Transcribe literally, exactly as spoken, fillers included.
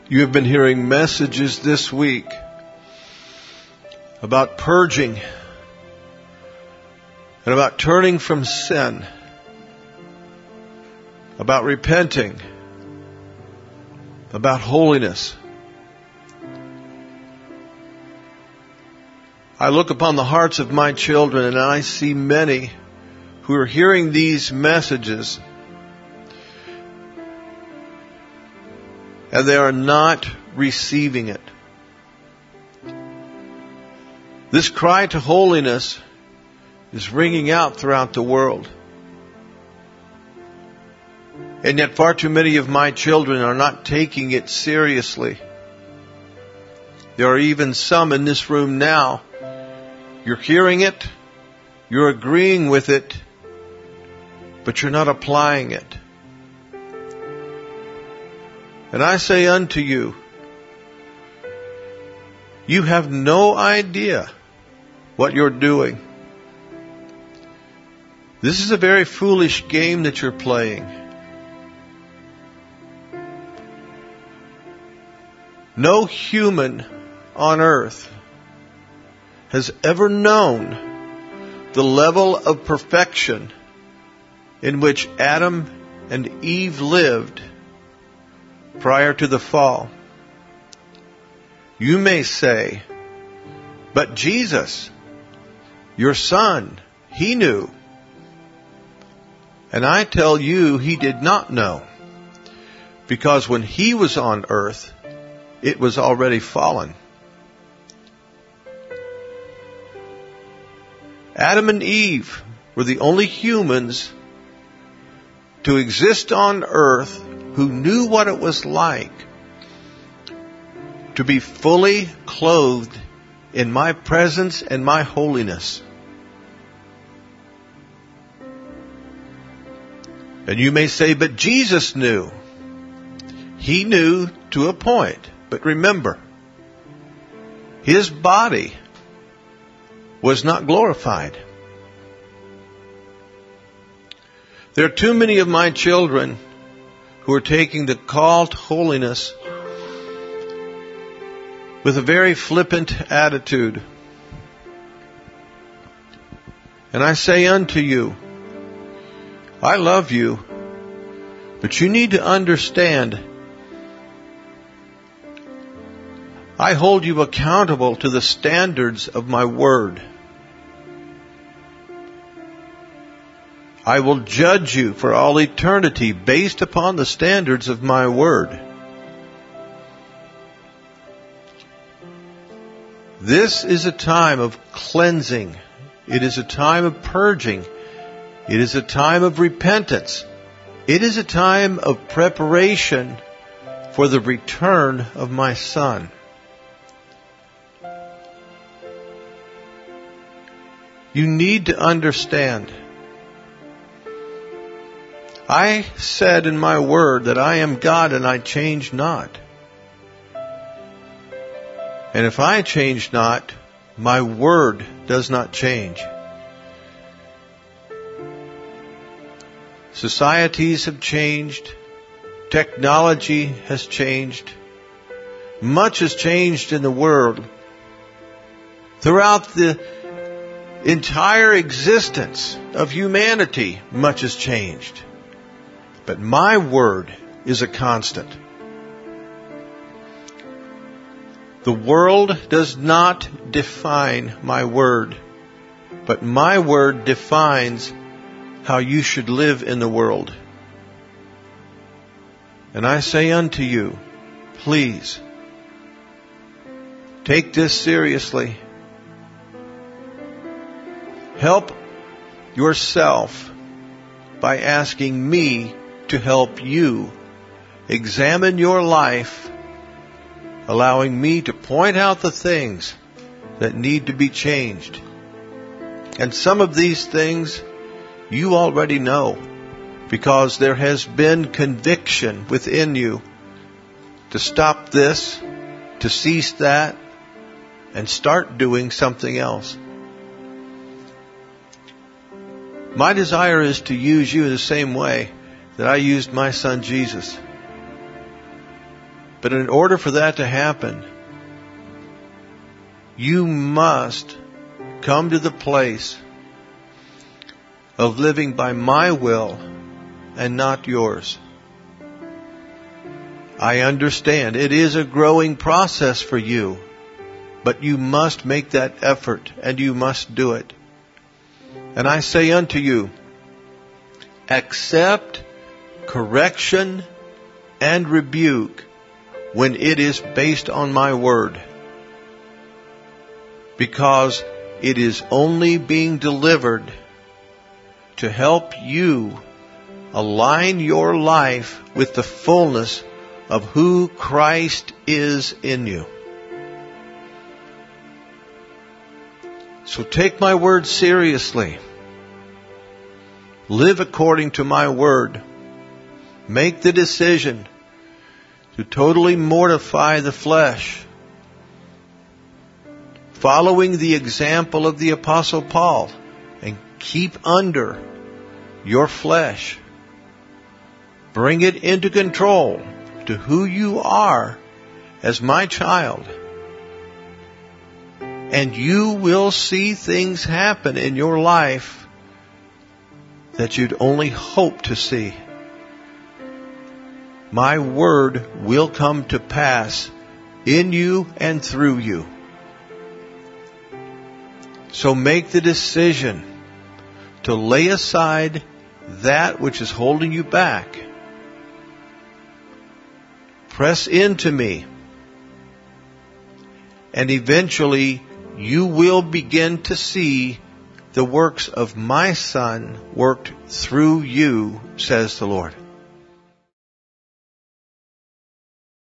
You have been hearing messages this week about purging and about turning from sin, about repenting, about holiness. I look upon the hearts of my children and I see many who are hearing these messages and they are not receiving it. This cry to holiness is ringing out throughout the world. And yet far too many of my children are not taking it seriously. There are even some in this room now. You're hearing it, you're agreeing with it, but you're not applying it. And I say unto you, you have no idea what you're doing. This is a very foolish game that you're playing. No human on earth has ever known the level of perfection in which Adam and Eve lived prior to the fall. You may say, but Jesus, your son, he knew. And I tell you, he did not know. Because when he was on earth, it was already fallen. Adam and Eve were the only humans to exist on earth who knew what it was like to be fully clothed in my presence and my holiness. And you may say, but Jesus knew. He knew to a point. But remember, his body was not glorified. There are too many of my children who are taking the call to holiness with a very flippant attitude. And I say unto you, I love you, but you need to understand, I hold you accountable to the standards of my word. I will judge you for all eternity based upon the standards of my word. This is a time of cleansing. It is a time of purging. It is a time of repentance. It is a time of preparation for the return of my Son. You need to understand. I said in my word that I am God and I change not. And if I change not, my word does not change. Societies have changed. Technology has changed. Much has changed in the world. Throughout the entire existence of humanity, much has changed. But my word is a constant. The world does not define my word, but my word defines how you should live in the world. And I say unto you, please, take this seriously. Help yourself by asking me to help you examine your life, allowing me to point out the things that need to be changed. And some of these things you already know, because there has been conviction within you to stop this, to cease that, and start doing something else. My desire is to use you in the same way that I used my son Jesus. But in order for that to happen, you must come to the place of living by my will and not yours. I understand it is a growing process for you, but you must make that effort and you must do it. And I say unto you, accept correction and rebuke when it is based on my word, because it is only being delivered to help you align your life with the fullness of who Christ is in you. So take my word seriously. Live according to my word. Make the decision to totally mortify the flesh, following the example of the Apostle Paul, and keep under your flesh. Bring it into control to who you are as my child. And you will see things happen in your life that you'd only hope to see. My word will come to pass in you and through you. So make the decision to lay aside that which is holding you back. Press into me. And eventually you will begin to see the works of my Son worked through you, says the Lord.